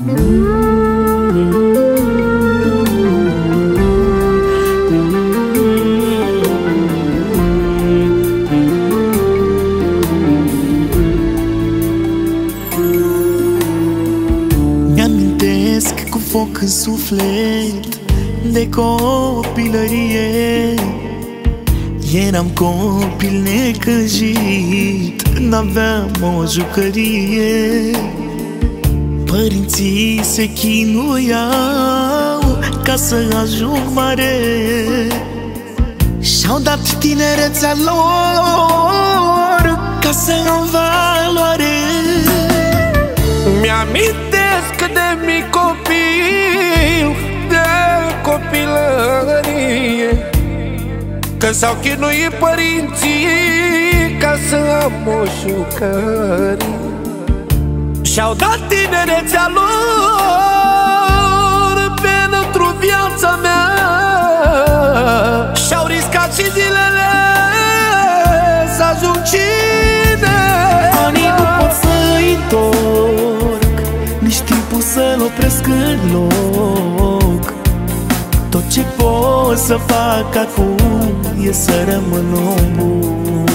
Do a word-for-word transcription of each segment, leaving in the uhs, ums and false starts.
Mi-amintesc cu foc în suflet de copilărie. Eram copil necăjit, n-aveam o jucărie. Părinții se chinuiau ca să ajung mare, și-au dat tinerețea lor ca să am valoare. Mi-amintesc de mic copil, de copilărie, că s-au chinuit părinții ca să am o jucărie. Și-au dat tinerețea lor pentru viața mea, și-au riscat și zilele să ajung cine. Anii nu pot să-i întorc, nici timpul să-l opresc în loc. Tot ce pot să fac acum e să rămân om bun.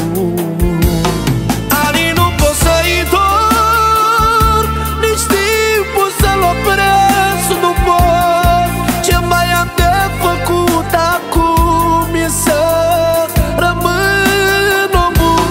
Anii nu pot să-i întorc, nici timpul să-l opresc nu pot. Ce mai am de făcut acum e să rămân om bun.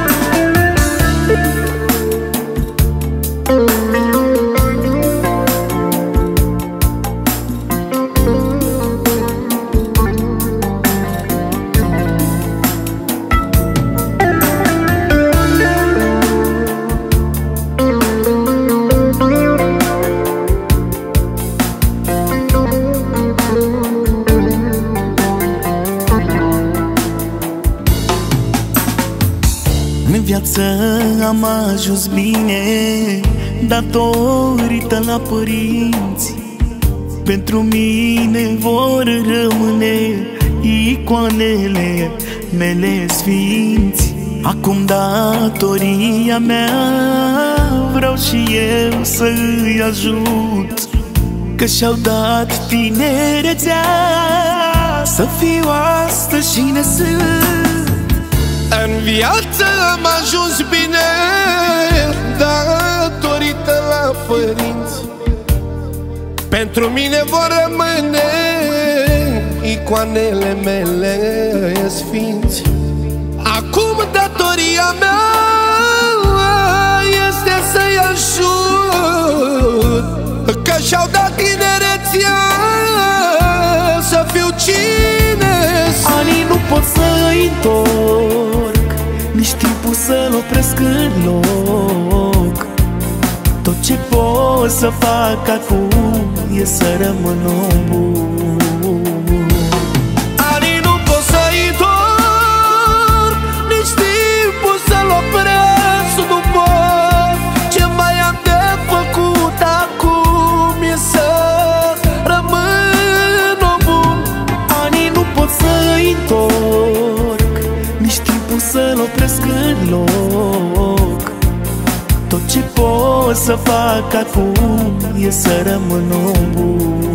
În viață am ajuns bine datorită la părinți. Pentru mine vor rămâne icoanele mele sfinți. Acum datoria mea vreau și eu să îi ajut, că și-au dat tinerețea să fiu astăzi cine sunt. În viață am ajuns bine datorită la părinți. Pentru mine vor rămâne icoanele mele sfinți. Acum datoria mea este să-i ajut, că și-au dat tinerețea să fiu cine sunt. Anii nu pot să-i întorc, nici timpul să-l opresc în loc. Tot ce pot să fac acum e să rămân om bun. Anii nu pot să-i întorc, nici timpul să-l opresc nu pot. Ce mai am de făcut acum e să rămân om bun. Anii nu pot să-i întorc, nici timpul să-l opresc în loc. Tot ce pot să fac acum e să rămân om bun.